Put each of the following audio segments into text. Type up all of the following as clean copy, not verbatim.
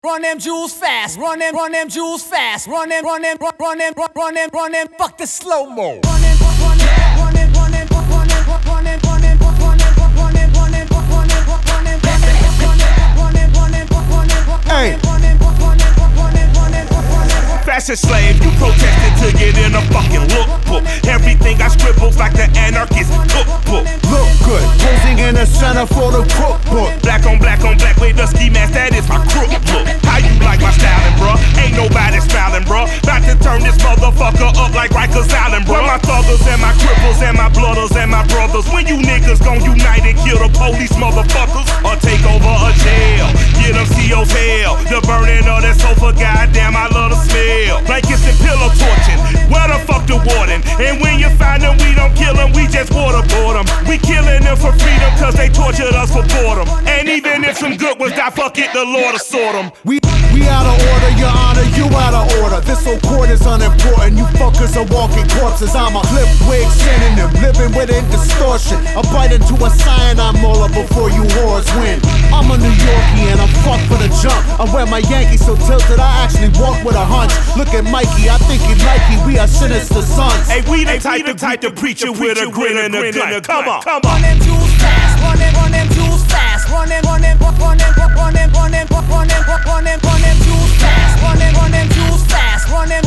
Run them jewels fast, run them jewels fast, run them, fuck the slow-mo. Hey. Fashion slave, you protested to get in a fucking lookbook. Everything I scribbled like the anarchist cookbook. Look good, posing in the center for the cookbook. Black on black with the ski mask, that is my crook look. How you like my styling, bruh? Ain't nobody smiling, bruh. About to turn this motherfucker up like Rikers Island, bruh. My thuggers and my cripples and my blooders and my brothers. When you niggas gon' unite and kill the police, motherfuckers, or take over a jail, get them CO's hell. The burning of that sofa, goddamn, I love the smell. Blankets and pillow torching, where the fuck the warden? And when you find them, we don't kill them, we just waterboard them. We killing them for freedom, cause they tortured us for boredom. And even if some good ones die, fuck it, the Lord will sort them. We out of order, your honor, you out of order. This whole court is unimportant, you fuckers are walking corpses. I'm a clip wig synonym, living within distortion. I bite into a cyanide molar before you whores win. I'm a New Yorkie and I'm fucked for the jump. I wear my Yankees so tilted, I actually walk with a hunch. Look at Mikey, I think he like you, we are sinister sons. Hey, we the type to preach it with a grin and a grin. Come on. Run them jewels fast, run them jewels fast, run them jewels fast, run them jewels fast,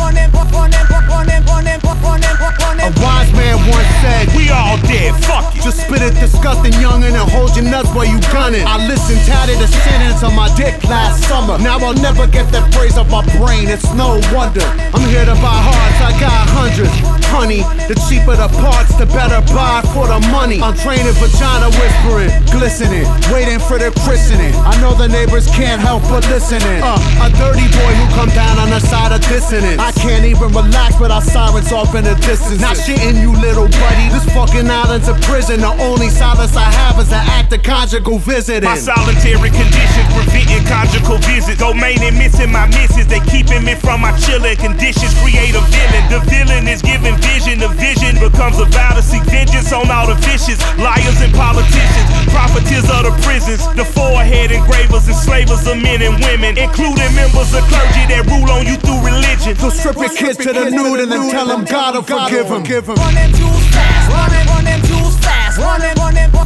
A wise man once said, we all dead, fuck it. just spit it disgusting youngin' and hold your nuts while you gunning. I listened tatted a sentence on my dick last summer. Now I'll never get that phrase off my brain, it's no wonder. I'm here to buy hearts, I got hundreds. Honey, the cheaper the parts, the better buy for the money. I'm training vagina whispering, glistening, waiting for the christening. I know the neighbors can't help but listening. A dirty boy who come down on the side of dissonance. I can't even relax without sirens off in the distance. Not shitting you, little buddy, this fucking island's a prison. The only silence I have is an act of conjugal visiting. My solitary conditions preventing conjugal visits. Domain and missing my misses, they keeping me from my chilling conditions. Create a villain, the villain is giving vision. The vision becomes a vow to seek vengeance on all the vicious liars and politicians, profiteers of the prisons, the forehead engravers, enslavers of men and women, including members of clergy that rule on you through religion. So strip your kids to the nude and then tell them God will forgive them. Run them jewels fast, run them jewels fast, run them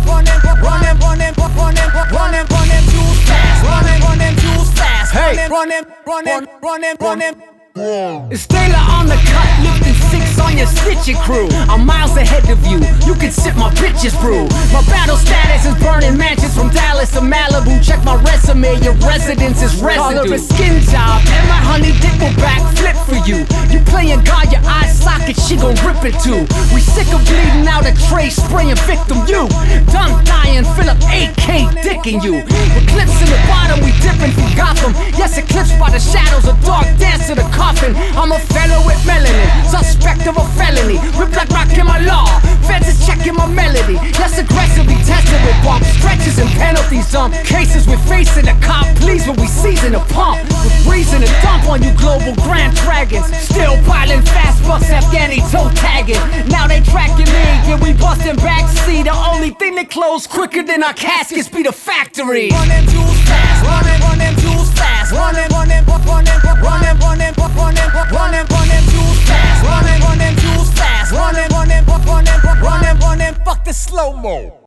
jewels fast, run them jewels fast, Hey, run them. It's Taylor on the cut, lifting 6 on your stitching crew. I'm miles ahead of you, you can sip my bitches brew. My battle status is burning mansions from Dallas to Malibu. Check my resume, your residence is residue. Call her a skin job, and my honey dick will backflip for you. You playing God, your eye socket, she gon' rip it too. We sick of bleeding out a tray, spraying victim you. Done dying, Philip AK dicking you. Eclipse in the bottom, we dipping through Gotham. Yes, eclipsed by the shadows, a dark dance to the coffin. I'm a fellow with melanin, suspect of a felony. Rip like rock in my law, feds is checking my melody. Yes, aggressively tested with bump stretches and penalties. Some cases we're facing a cop, please, when we season a pump. With reason to dump on you global grand dragons. Still piling fast bucks, Afghani toe tagging. Now they tracking me, yeah, we busting backseat. The only thing that close quicker than our caskets be the factory. Run them jewels fast, run them jewels fast, run them jewels fast, run them jewels fast, run them, fuck the slow-mo.